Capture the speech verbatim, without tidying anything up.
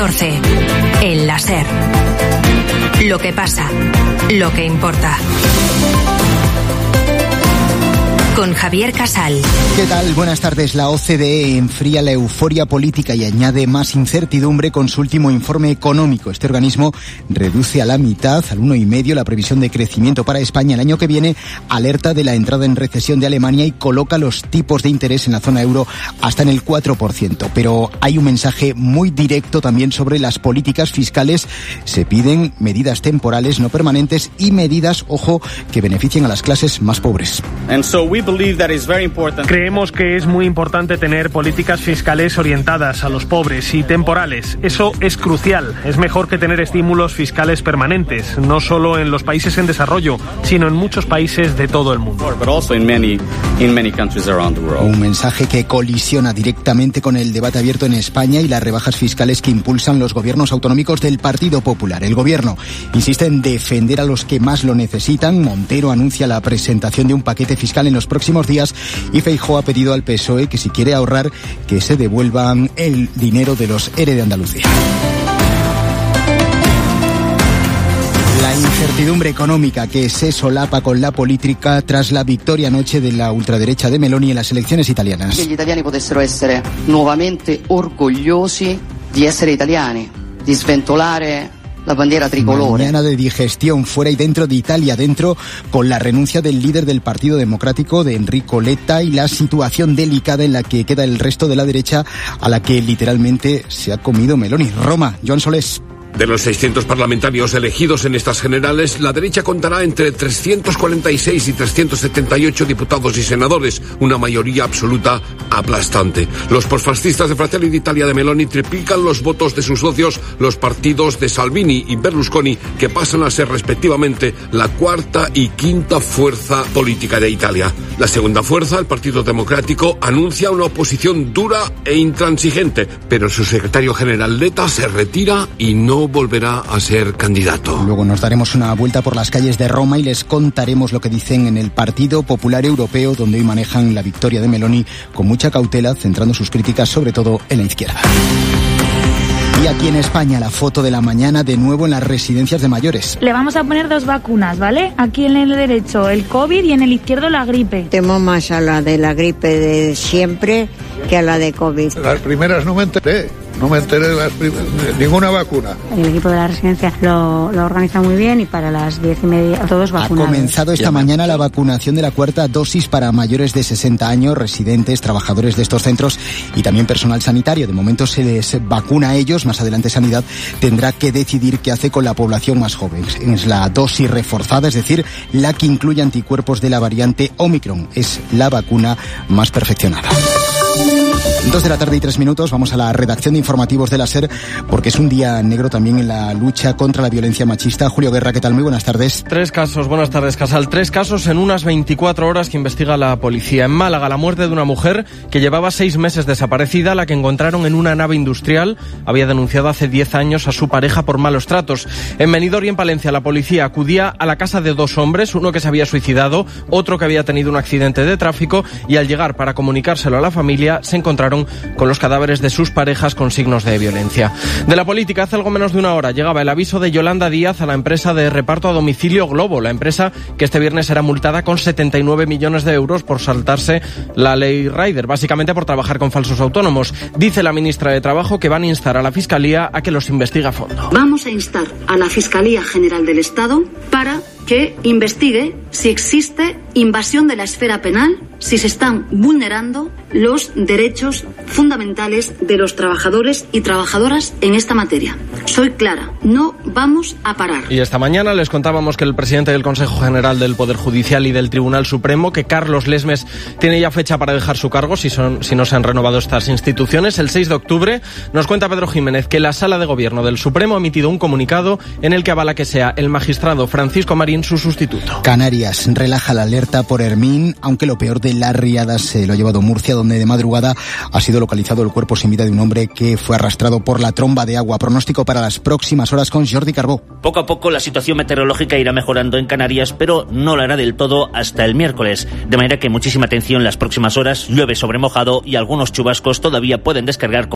catorce. El La SER. Lo que pasa, lo que importa. Con Javier Casal. ¿Qué tal? Buenas tardes. La O C D E enfría la euforia política y añade más incertidumbre con su último informe económico. Este organismo reduce a la mitad, al uno coma cinco, la previsión de crecimiento para España el año que viene, alerta de la entrada en recesión de Alemania y coloca los tipos de interés en la zona euro hasta en el cuatro por ciento. Pero hay un mensaje muy directo también sobre las políticas fiscales. Se piden medidas temporales, no permanentes, y medidas, ojo, que beneficien a las clases más pobres. And so we Creemos que es muy importante tener políticas fiscales orientadas a los pobres y temporales. Eso es crucial. Es mejor que tener estímulos fiscales permanentes, no solo en los países en desarrollo, sino en muchos países de todo el mundo. Un mensaje que colisiona directamente con el debate abierto en España y las rebajas fiscales que impulsan los gobiernos autonómicos del Partido Popular. El gobierno insiste en defender a los que más lo necesitan. Montero anuncia la presentación de un paquete fiscal en los próximos días y Feijóo ha pedido al P S O E que si quiere ahorrar, que se devuelvan el dinero de los E R E de Andalucía. La incertidumbre económica que se solapa con la política tras la victoria anoche de la ultraderecha de Meloni en las elecciones italianas. Que gli italiani potessero essere nuovamente orgogliosi di essere italiani, di sventolare la bandiera tricolore. Mañana de digestión fuera y dentro de Italia, dentro con la renuncia del líder del Partido Democrático, de Enrico Letta, y la situación delicada en la que queda el resto de la derecha, a la que literalmente se ha comido Meloni. Roma, Joan Solés. De los seiscientos parlamentarios elegidos en estas generales, la derecha contará entre trescientos cuarenta y seis y trescientos setenta y ocho diputados y senadores, una mayoría absoluta aplastante. Los posfascistas de Fratelli d'Italia de Meloni triplican los votos de sus socios, los partidos de Salvini y Berlusconi, que pasan a ser respectivamente la cuarta y quinta fuerza política de Italia. La segunda fuerza, el Partido Democrático, anuncia una oposición dura e intransigente, pero su secretario general Letta se retira y no volverá a ser candidato. Luego nos daremos una vuelta por las calles de Roma y les contaremos lo que dicen en el Partido Popular Europeo, donde hoy manejan la victoria de Meloni con mucha cautela, centrando sus críticas sobre todo en la izquierda. Y aquí en España, la foto de la mañana de nuevo en las residencias de mayores. Le vamos a poner dos vacunas, ¿vale? Aquí en el derecho el COVID y en el izquierdo la gripe. Temo más a la de la gripe de siempre que a la de COVID. Las primeras no me enteré. No me enteré de, las prim- de ninguna vacuna. El equipo de la residencia lo, lo organiza muy bien y para las diez y media todos vacunados. Ha comenzado esta mañana la vacunación de la cuarta dosis para mayores de sesenta años, residentes, trabajadores de estos centros y también personal sanitario. De momento se les vacuna a ellos. Más adelante Sanidad tendrá que decidir qué hace con la población más joven. Es la dosis reforzada, es decir, la que incluye anticuerpos de la variante Omicron. Es la vacuna más perfeccionada. Dos de la tarde y tres minutos, vamos a la redacción de informativos de la SER, porque es un día negro también en la lucha contra la violencia machista. Julio Guerra, ¿qué tal? Muy buenas tardes. Tres casos, buenas tardes, Casal. Tres casos en unas veinticuatro horas que investiga la policía. En Málaga, la muerte de una mujer que llevaba seis meses desaparecida, la que encontraron en una nave industrial. Había denunciado hace diez años a su pareja por malos tratos. En Benidorm y en Palencia, la policía acudía a la casa de dos hombres, uno que se había suicidado, otro que había tenido un accidente de tráfico, y al llegar para comunicárselo a la familia, se encontraron con los cadáveres de sus parejas con signos de violencia. De la política, hace algo menos de una hora llegaba el aviso de Yolanda Díaz a la empresa de reparto a domicilio Globo, la empresa que este viernes será multada con setenta y nueve millones de euros por saltarse la ley Rider, básicamente por trabajar con falsos autónomos. Dice la ministra de Trabajo que van a instar a la Fiscalía a que los investigue a fondo. Vamos a instar a la Fiscalía General del Estado para que investigue si existe invasión de la esfera penal, si se están vulnerando los derechos fundamentales de los trabajadores y trabajadoras en esta materia. Soy clara, no vamos a parar. Y esta mañana les contábamos que el presidente del Consejo General del Poder Judicial y del Tribunal Supremo, que Carlos Lesmes, tiene ya fecha para dejar su cargo si, son, si no se han renovado estas instituciones, el seis de octubre. Nos cuenta Pedro Jiménez que la Sala de Gobierno del Supremo ha emitido un comunicado en el que avala que sea el magistrado Francisco Marín su sustituto. Canarias relaja la alerta por Hermín, aunque lo peor de las riadas se lo ha llevado Murcia, donde de madrugada ha sido localizado el cuerpo sin vida de un hombre que fue arrastrado por la tromba de agua. Pronóstico para las próximas horas con Jordi Carbó. Poco a poco la situación meteorológica irá mejorando en Canarias, pero no lo hará del todo hasta el miércoles. De manera que muchísima atención las próximas horas, llueve sobre mojado y algunos chubascos todavía pueden descargar